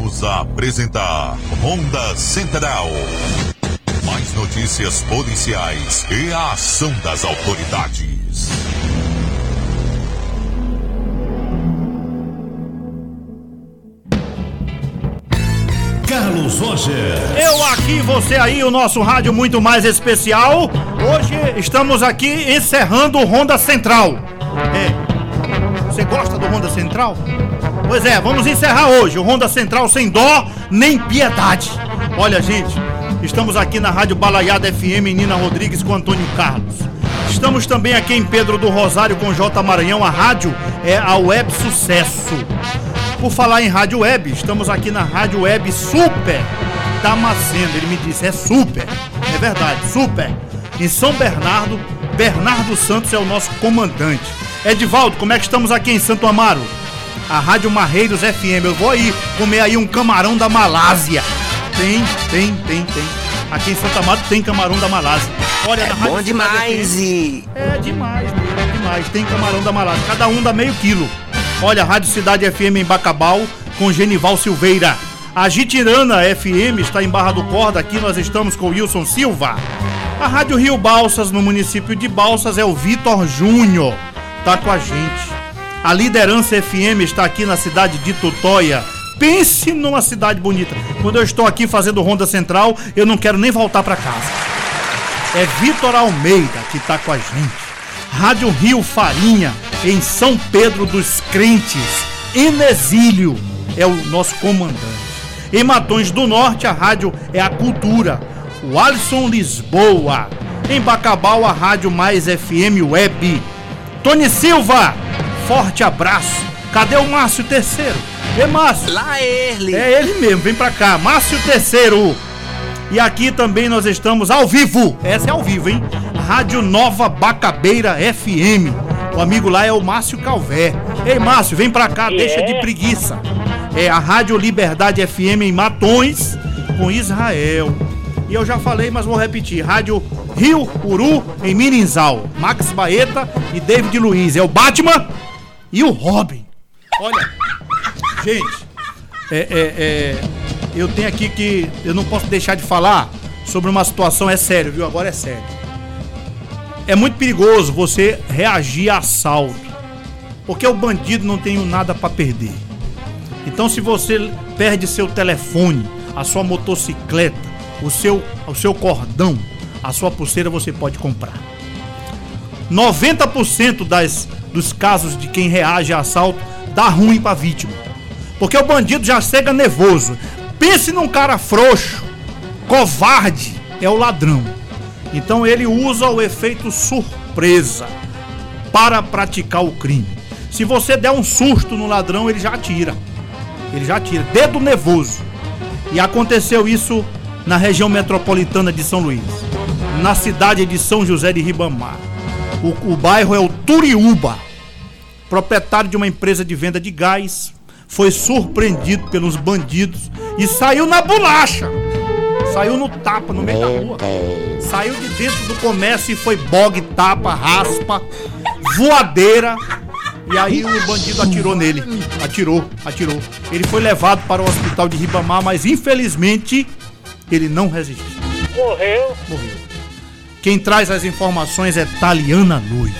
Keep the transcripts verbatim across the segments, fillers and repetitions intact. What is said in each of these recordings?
Voltamos a apresentar Ronda Central. Mais notícias policiais e a ação das autoridades. Carlos Roger. Eu aqui, você aí, o nosso rádio muito mais especial. Hoje estamos aqui encerrando o Ronda Central. É. Você gosta do Ronda Central? Pois é, vamos encerrar hoje o Ronda Central sem dó nem piedade. Olha, gente, estamos aqui na Rádio Balaiada F M em Nina Rodrigues com Antônio Carlos. Estamos também aqui em Pedro do Rosário com J. Maranhão. A rádio é a Web Sucesso. Por falar em rádio web, estamos aqui na Rádio Web Super Damasceno. Ele me disse, é super, é verdade, super. Em São Bernardo, Bernardo Santos é o nosso comandante. Edivaldo, como é que estamos aqui em Santo Amaro? A Rádio Marreiros F M. Eu vou aí comer aí um camarão da Malásia. Tem, tem, tem, tem. Aqui em Santo Amaro tem camarão da Malásia. Olha, é na bom demais e... É demais, mesmo, é demais. Tem camarão da Malásia, cada um dá meio quilo. Olha, a Rádio Cidade F M em Bacabal, com Genival Silveira. A Jitirana F M está em Barra do Corda, aqui nós estamos com o Wilson Silva. A Rádio Rio Balsas, no município de Balsas, é o Vitor Júnior, tá com a gente. A Liderança F M está aqui na cidade de Tutóia. Pense numa cidade bonita. Quando eu estou aqui fazendo Ronda Central, eu não quero nem voltar para casa. É Vitor Almeida que tá com a gente. Rádio Rio Farinha, em São Pedro dos Crentes, Inesílio, é o nosso comandante. Em Matões do Norte, a rádio é a Cultura, o Alisson Lisboa. Em Bacabal, a Rádio Mais F M Web. Tony Silva, forte abraço. Cadê o Márcio Terceiro? É Márcio. Lá é ele. É ele mesmo, vem pra cá. Márcio Terceiro. E aqui também nós estamos ao vivo. Essa é ao vivo, hein? Rádio Nova Bacabeira F M. O amigo lá é o Márcio Calvé. Ei, Márcio, vem pra cá, yeah. Deixa de preguiça. É a Rádio Liberdade F M em Matões, com Israel. E eu já falei, mas vou repetir. Rádio Rio Uru em Mirinzal. Max Baeta e David Luiz. É o Batman e o Robin. Olha, gente, é... é, é... eu tenho aqui que eu não posso deixar de falar sobre uma situação, é sério, viu? Agora é sério. É muito perigoso você reagir a assalto, porque o bandido não tem nada para perder. Então, se você perde seu telefone, a sua motocicleta, o seu, o seu cordão, a sua pulseira, você pode comprar. noventa por cento das, dos casos de quem reage a assalto dá ruim para a vítima, porque o bandido já chega nervoso. Pense num cara frouxo, covarde, é o ladrão. Então ele usa o efeito surpresa para praticar o crime. Se você der um susto no ladrão, ele já atira. Ele já atira, dedo nervoso. E aconteceu isso na região metropolitana de São Luís, na cidade de São José de Ribamar. O, o bairro é o Turiúba. Proprietário de uma empresa de venda de gás foi surpreendido pelos bandidos e saiu na bolacha. Saiu no tapa, no meio da rua. Saiu de dentro do comércio e foi bogue, tapa, raspa, voadeira. E aí o bandido atirou nele. Atirou, atirou. Ele foi levado para o hospital de Ribamar, mas infelizmente ele não resistiu. Morreu. Morreu. Quem traz as informações é Taliana Luz.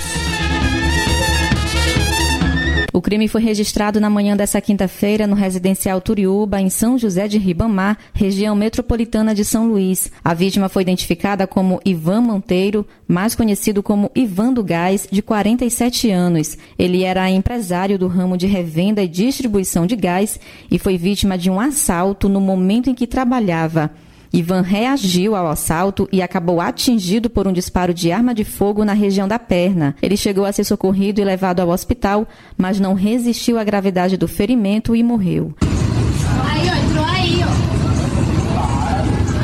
O crime foi registrado na manhã dessa quinta-feira no residencial Turiúba, em São José de Ribamar, região metropolitana de São Luís. A vítima foi identificada como Ivan Monteiro, mais conhecido como Ivan do Gás, de quarenta e sete anos. Ele era empresário do ramo de revenda e distribuição de gás e foi vítima de um assalto no momento em que trabalhava. Ivan reagiu ao assalto e acabou atingido por um disparo de arma de fogo na região da perna. Ele chegou a ser socorrido e levado ao hospital, mas não resistiu à gravidade do ferimento e morreu. Aí, ó, entrou aí, ó.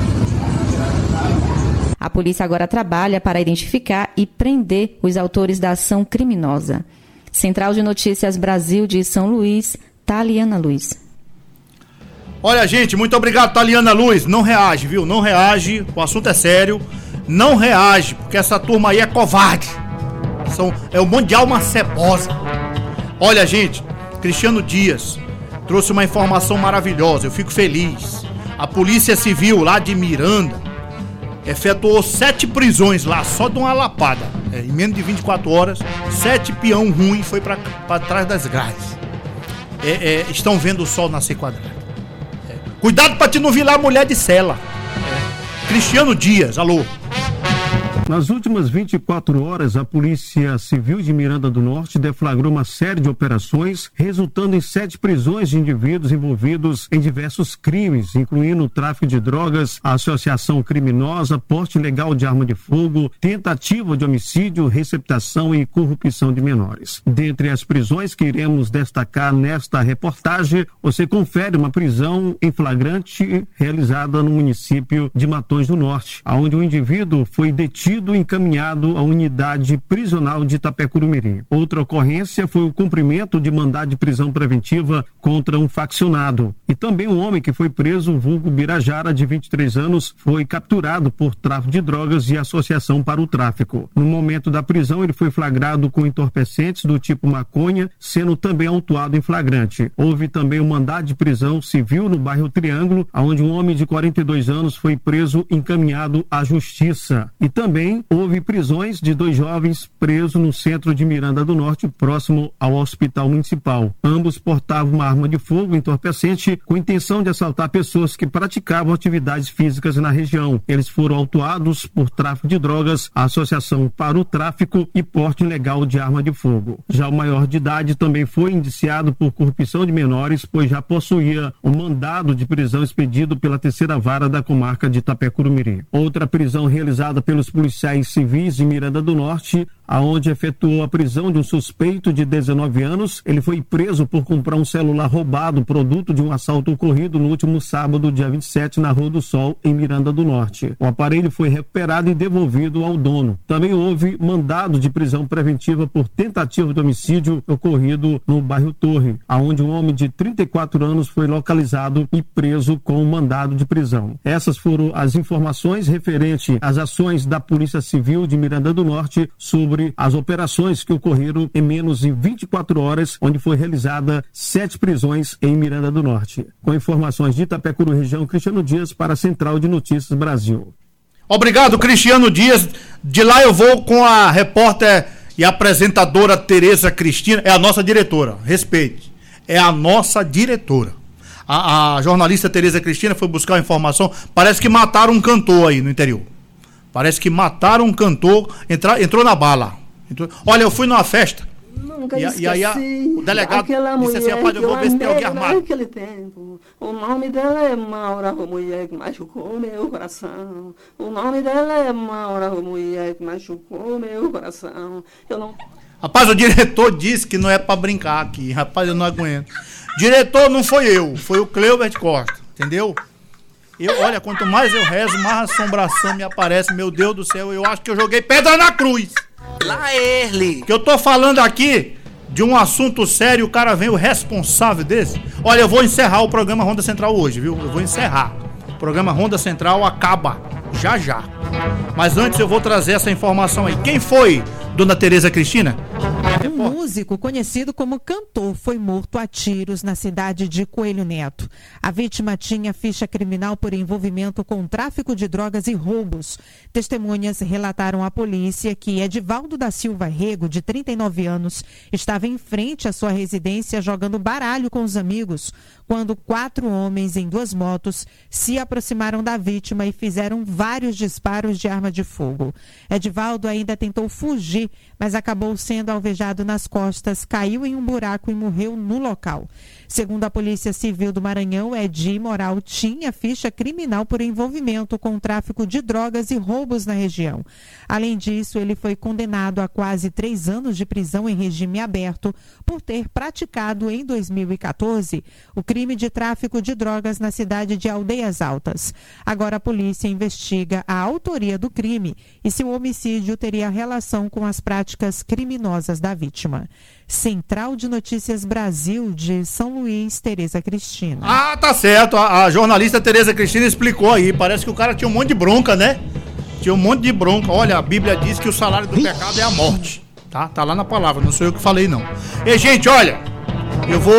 A polícia agora trabalha para identificar e prender os autores da ação criminosa. Central de Notícias Brasil de São Luís, Taliana Luz. Olha, gente, muito obrigado, Taliana Luz. Não reage, viu? Não reage, o assunto é sério. Não reage, porque essa turma aí é covarde. São, é o monte de alma cebosa. Olha, gente, Cristiano Dias trouxe uma informação maravilhosa, eu fico feliz. A Polícia Civil lá de Miranda efetuou sete prisões lá, só de uma lapada. É, em menos de vinte e quatro horas, sete peão ruim foi pra, pra trás das grades. É, é, estão vendo o sol nascer quadrado. É. Cuidado pra te não virar mulher de cela. É. Cristiano Dias, alô. Nas últimas vinte e quatro horas, a Polícia Civil de Miranda do Norte deflagrou uma série de operações, resultando em sete prisões de indivíduos envolvidos em diversos crimes, incluindo o tráfico de drogas, associação criminosa, porte ilegal de arma de fogo, tentativa de homicídio, receptação e corrupção de menores. Dentre as prisões que iremos destacar nesta reportagem, você confere uma prisão em flagrante realizada no município de Matões do Norte, onde o indivíduo foi detido e encaminhado à unidade prisional de Itapecuru-Mirim. Outra ocorrência foi o cumprimento de mandado de prisão preventiva contra um faccionado. E também um homem que foi preso, vulgo Birajara, de vinte e três anos, foi capturado por tráfico de drogas e associação para o tráfico. No momento da prisão, ele foi flagrado com entorpecentes do tipo maconha, sendo também autuado em flagrante. Houve também um mandado de prisão civil no bairro Triângulo, onde um homem de quarenta e dois anos foi preso e encaminhado à justiça. E também houve prisões de dois jovens presos no centro de Miranda do Norte, próximo ao hospital municipal. Ambos portavam uma arma de fogo entorpecente com intenção de assaltar pessoas que praticavam atividades físicas na região. Eles foram autuados por tráfico de drogas, associação para o tráfico e porte ilegal de arma de fogo. Já o maior de idade também foi indiciado por corrupção de menores, pois já possuía um mandado de prisão expedido pela terceira vara da comarca de Itapecuru-Mirim. Outra prisão realizada pelos policiais civis de Miranda do Norte, aonde efetuou a prisão de um suspeito de dezenove anos. Ele foi preso por comprar um celular roubado, produto de um assalto ocorrido no último sábado, dia vinte e sete, na Rua do Sol, em Miranda do Norte. O aparelho foi recuperado e devolvido ao dono. Também houve mandado de prisão preventiva por tentativa de homicídio ocorrido no bairro Torre, aonde um homem de trinta e quatro anos foi localizado e preso com um mandado de prisão. Essas foram as informações referentes às ações da Polícia Civil de Miranda do Norte sobre as operações que ocorreram em menos de vinte e quatro horas, onde foi realizada sete prisões em Miranda do Norte. Com informações de Itapecuru, região, Cristiano Dias para a Central de Notícias Brasil. Obrigado, Cristiano Dias. De lá eu vou com a repórter e apresentadora Tereza Cristina, é a nossa diretora, respeite, é a nossa diretora. A, a jornalista Tereza Cristina foi buscar a informação, parece que mataram um cantor aí no interior. Parece que mataram um cantor, entra, entrou na bala. Entrou, olha, eu fui numa festa. Nunca e, e aí a, o delegado disse assim, rapaz, eu vou ver se tem alguém armado. Naquele tempo, o nome dela é Maura, a mulher que machucou meu coração. O nome dela é Maura, a mulher que machucou meu coração. Eu não... Rapaz, o diretor disse que não é pra brincar aqui. Rapaz, eu não aguento. Diretor não foi eu, foi o Cleubert Costa, entendeu? Eu, olha, quanto mais eu rezo, mais assombração me aparece. Meu Deus do céu, eu acho que eu joguei pedra na cruz. Lá ele. Que eu tô falando aqui de um assunto sério, o cara vem o responsável desse. Olha, eu vou encerrar o programa Ronda Central hoje, viu? Eu vou encerrar. O programa Ronda Central acaba já já. Mas antes eu vou trazer essa informação aí. Quem foi, dona Tereza Cristina? Um músico conhecido como cantor foi morto a tiros na cidade de Coelho Neto. A vítima tinha ficha criminal por envolvimento com tráfico de drogas e roubos. Testemunhas relataram à polícia que Edivaldo da Silva Rego, de trinta e nove anos, estava em frente à sua residência jogando baralho com os amigos, quando quatro homens em duas motos se aproximaram da vítima e fizeram vários disparos de arma de fogo. Edivaldo ainda tentou fugir, mas acabou sendo alvejado nas costas, caiu em um buraco e morreu no local. Segundo a Polícia Civil do Maranhão, Edi Moral tinha ficha criminal por envolvimento com tráfico de drogas e roubos na região. Além disso, ele foi condenado a quase três anos de prisão em regime aberto por ter praticado em dois mil e quatorze o crime de tráfico de drogas na cidade de Aldeias Altas. Agora a polícia investiga a autoria do crime e se o homicídio teria relação com as práticas criminosas da vítima. Central de Notícias Brasil de São Luís, Tereza Cristina. Ah, tá certo. A, a jornalista Tereza Cristina explicou aí. Parece que o cara tinha um monte de bronca, né? Tinha um monte de bronca. Olha, a Bíblia diz que o salário do pecado é a morte. Tá? Tá lá na palavra, não sou eu que falei, não. E, gente, olha, eu vou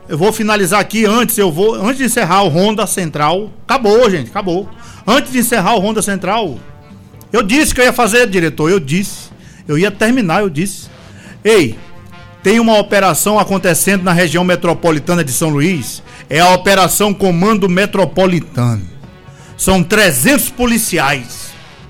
eu vou finalizar aqui antes, eu vou, antes de encerrar o Ronda Central, acabou, gente, acabou. Antes de encerrar o Ronda Central, eu disse que eu ia fazer, diretor, eu disse, eu ia terminar, eu disse. Ei, tem uma operação acontecendo na região metropolitana de São Luís, é a Operação Comando Metropolitano. São trezentos policiais,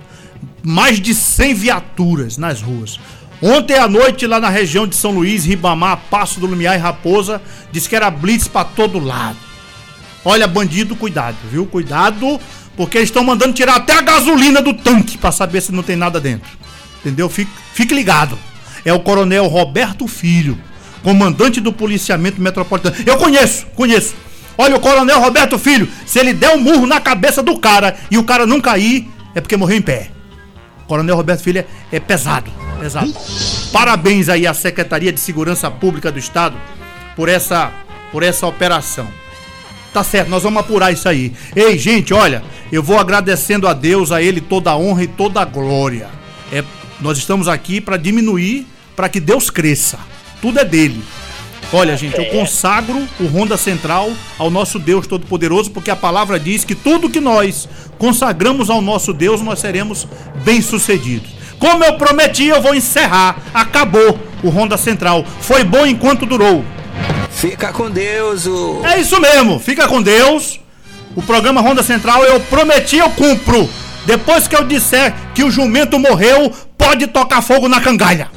mais de cem viaturas nas ruas. Ontem à noite, lá na região de São Luís, Ribamar, Passo do Lumiar e Raposa, disse que era blitz pra todo lado. Olha, bandido, cuidado, viu? Cuidado, porque eles estão mandando tirar até a gasolina do tanque pra saber se não tem nada dentro. Entendeu? Fique, fique ligado. É o coronel Roberto Filho, comandante do policiamento metropolitano. Eu conheço, conheço. Olha, o coronel Roberto Filho, se ele der um murro na cabeça do cara e o cara não cair, é porque morreu em pé. O coronel Roberto Filho é, é pesado, pesado. Parabéns aí à Secretaria de Segurança Pública do Estado por essa, por essa operação. Tá certo, nós vamos apurar isso aí. Ei, gente, olha, eu vou agradecendo a Deus, a Ele toda a honra e toda a glória. É, nós estamos aqui para diminuir, para que Deus cresça. Tudo é dele. Olha, gente, eu consagro o Ronda Central ao nosso Deus Todo-Poderoso, porque a palavra diz que tudo que nós consagramos ao nosso Deus, nós seremos bem-sucedidos. Como eu prometi, eu vou encerrar. Acabou o Ronda Central. Foi bom enquanto durou. Fica com Deus. O... É isso mesmo, fica com Deus. O programa Ronda Central, eu prometi, eu cumpro. Depois que eu disser que o jumento morreu, pode tocar fogo na cangalha.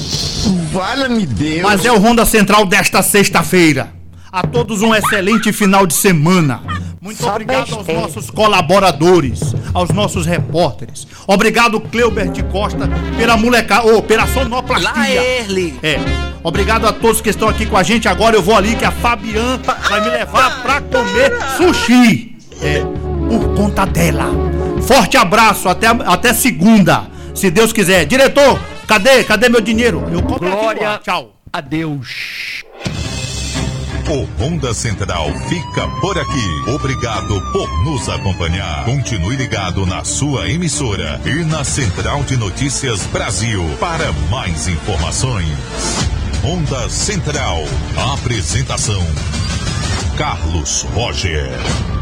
Valha-me Deus. Mas é o Ronda Central desta sexta-feira. A todos um excelente final de semana. Muito Só obrigado aos nossos colaboradores, aos nossos repórteres. Obrigado, Cleubert Costa, pela molecada, ou oh, pela sonoplastia. Lá, Erli. É. Obrigado a todos que estão aqui com a gente. Agora eu vou ali que a Fabiana vai me levar pra comer sushi. É, por conta dela. Forte abraço, até, até segunda, se Deus quiser. Diretor, cadê? Cadê meu dinheiro? Eu compro Glória aqui, tchau. a Deus. O Ronda Central fica por aqui. Obrigado por nos acompanhar. Continue ligado na sua emissora e na Central de Notícias Brasil para mais informações. Ronda Central. Apresentação: Carlos Roger.